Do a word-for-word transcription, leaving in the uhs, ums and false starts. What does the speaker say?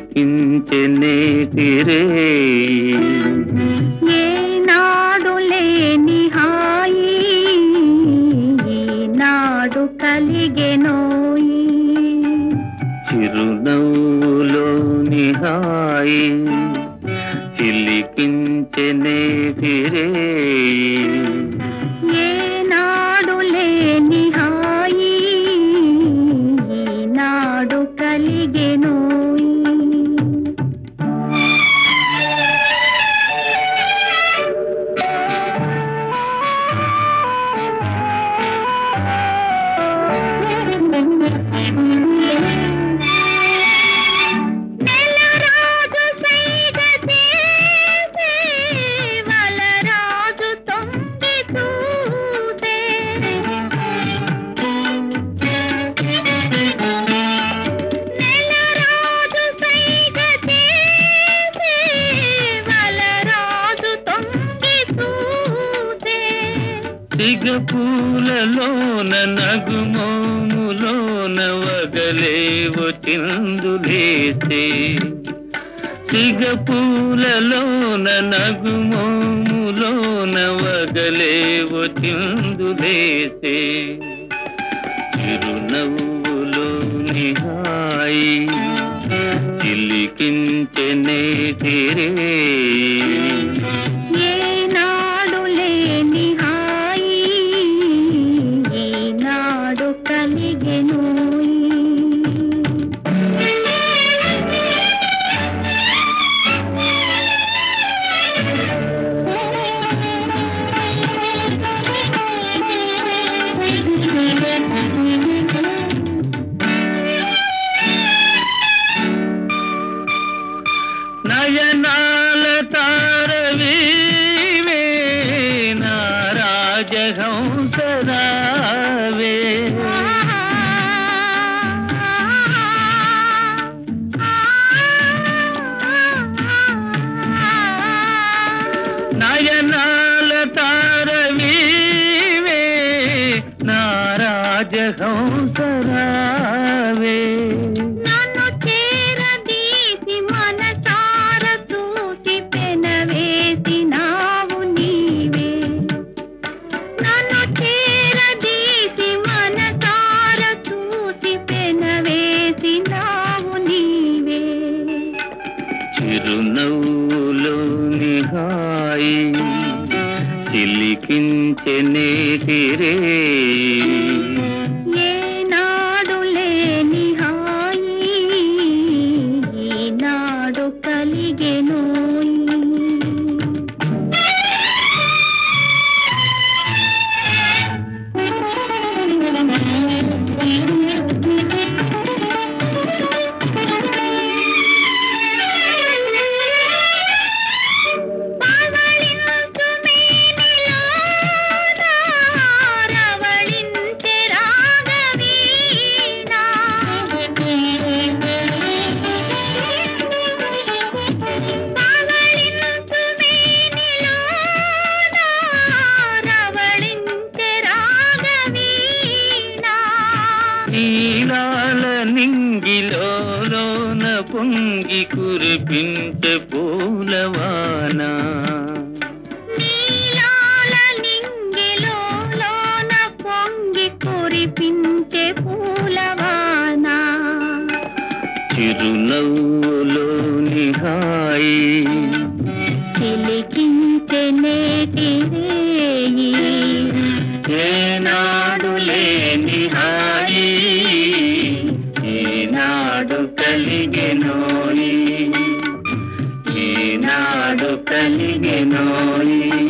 చిలికించెనే తిరే ఏనాడు లేని హాయి ఈనాడు కలిగెనోయి చిరునవ్వులోని హాయి చిలికించెనే తిరే ఏనాడు లేని హాయి ఈనాడు కలిగెనోయి సిగపూలలోన నగుమోములోన వగలేవో చిందులేసే సిగపూలలోన నగుమోములోన వగలేవో చిందులేసే చిరునవ్వులోని హాయి చిలికించెనే తిరే ఏనాడు లేని హాయి ఈనాడు కలిగెనోయి నయనాల తారవీవే నా రాజహంసరావే నయనాల తారవీవే నా రాజహంసరావే నన్ను చేరదీసి మనసార చూసి పెనవేసినావు నీవే నన్ను చేరదీసి మనసార చూసి పెనవేసినావు నీవే చిరునవ్వులోని హాయి చిలికించెనే తిరే ఏనాడు లేని హాయి ఈనాడు కలిగెనోయి పవళించు మేనిలోన రవళించె రాగవీణ పవళించు మేనిలోన రవళించె రాగవీణ ఈలాల నింగిలోన పొంగి కురిపించే పూలవానా నీలాల నింగిలోన పొంగి కురిపించే పూలవాన చిరునవ్వులోని హాయి చిలికించె నేటి రేయి ఏనాడు లేని హాయి ఈనాడు కలిగెనోయి ఈనాడు కలిగెనోయి